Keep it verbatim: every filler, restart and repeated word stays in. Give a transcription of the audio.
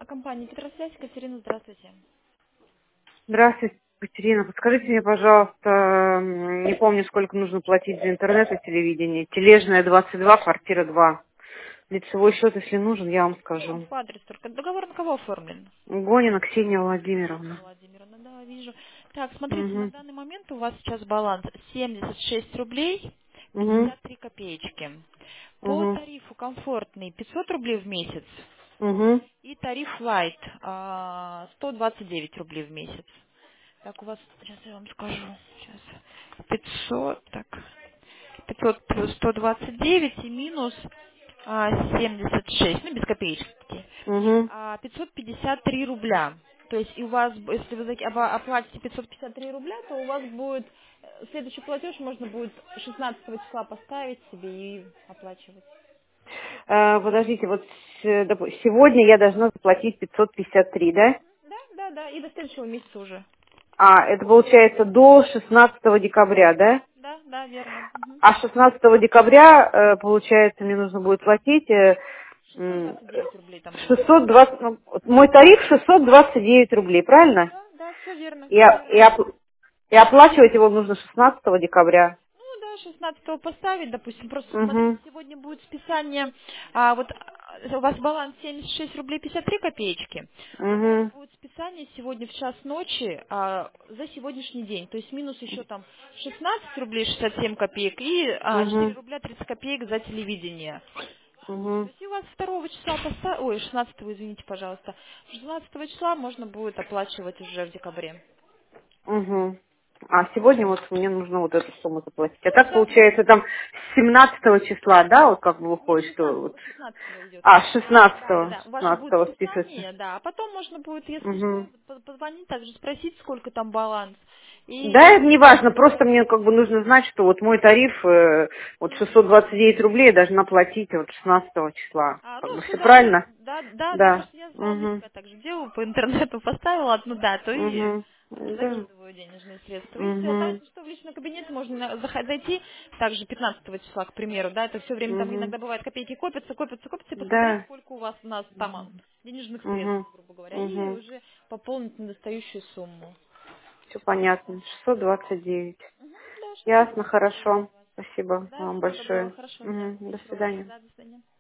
Компания «Петросвязь», Катерина, здравствуйте. Здравствуйте, Екатерина. Подскажите мне, пожалуйста, м, не помню, сколько нужно платить за интернет и телевидение. Тележная двадцать два, квартира два. Лицевой счет, если нужен, я вам Ну, скажу. по адресу только. Договор на кого оформлен? Гонина Ксения Ксения Владимировна. Владимировна, да, вижу. Так, смотрите, на Угу. данный момент у вас сейчас баланс семьдесят шесть рублей Угу. пятьдесят три копеечки. По Угу. тарифу комфортный пятьсот рублей в месяц Угу. и тариф Light а, сто двадцать девять рублей в месяц. Так, у вас, сейчас я вам скажу, сейчас, пятьсот, так, пятьсот плюс сто двадцать девять и минус а, семьдесят шесть, ну, без копеечки, Угу. а, пятьсот пятьдесят три рубля. То есть и у вас, б- если вы заки- оба- оплатите пятьсот пятьдесят три рубля, то у вас будет, э, следующий платеж можно будет шестнадцатого числа поставить себе и оплачивать. Э, подождите, вот с- допу- сегодня я должна заплатить пятьсот пятьдесят три, да? Да, да, да, и до следующего месяца уже. А, это получается до шестнадцатого декабря, да? Да, да, верно. Мгм. А шестнадцатого декабря, э, получается, мне нужно будет платить э, шестьсот м, двадцать девять рублей там будет. шестьсот двадцать, ну, вот мой тариф шестьсот двадцать девять рублей, правильно? Да, да, все верно, И, все о- и, верно. опл- и оплачивать его нужно шестнадцатого декабря. Ну да, шестнадцатого поставить, допустим. Просто смотрите, Угу, сегодня будет списание, а, вот а, у вас баланс семьдесят шесть рублей пятьдесят три копеечки. У вас угу, будет списание сегодня в час ночи а, за сегодняшний день. То есть минус еще там шестнадцать рублей шестьдесят семь копеек и а, четыре угу, рубля тридцать копеек за телевидение. То угу, есть и у вас второго числа поставить, ой, шестнадцатого, извините, пожалуйста, шестнадцатого числа можно будет оплачивать уже в декабре. угу. А сегодня вот мне нужно вот эту сумму заплатить. А Ну так да, получается там с семнадцатого числа, да, вот как бы нет, выходит, что вот... шестнадцатого, шестнадцатого идет. А, Да, да, шестнадцатого, да. У вас же будет шестнадцатого списывается. списание, да. А потом можно будет, если Угу. что, по- позвонить, также спросить, сколько там баланс. Да, И это не важно, просто мне как бы нужно знать, что вот мой тариф, э, вот шестьсот двадцать девять рублей я должна платить вот шестнадцатого числа. а, Как ну, бы все сюда же, правильно? да, да, да, Да. просто я вполне Угу. себя так же делаю, по интернету поставила одну дату и Угу. Да. закидываю денежные средства. И все. Там, Угу. если что, в личный кабинет можно на- заход- зайти, также пятнадцатого числа, к примеру, да, это все время там Угу. иногда бывает копейки копятся, копятся, копятся, и посмотреть, Да. сколько у вас у нас там а, денежных средств, Угу. грубо говоря, и Угу. уже пополнить недостающую сумму. Все понятно. шестьсот двадцать девять. Мгм, да, шестьсот Ясно, двадцать девять хорошо. у вас. Спасибо Да, вам всего доброго, большое. хорошего дня, Угу. До вечера удачи, свидания. да, до свидания.